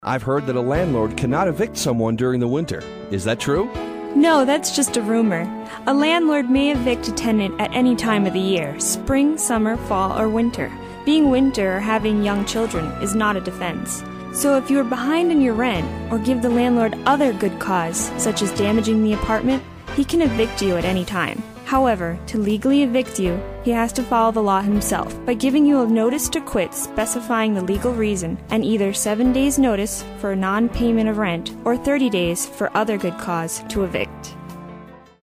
I've heard that a landlord cannot evict someone during the winter. Is that true? No, that's just a rumor. A landlord may evict a tenant at any time of the year, spring, summer, fall, or winter. Being winter or having young children is not a defense. So if you are behind in your rent or give the landlord other good cause, such as damaging the apartment, he can evict you at any time. However, to legally evict you, he has to follow the law himself by giving you a notice to quit specifying the legal reason and either 7 days notice for non-payment of rent or 30 days for other good cause to evict.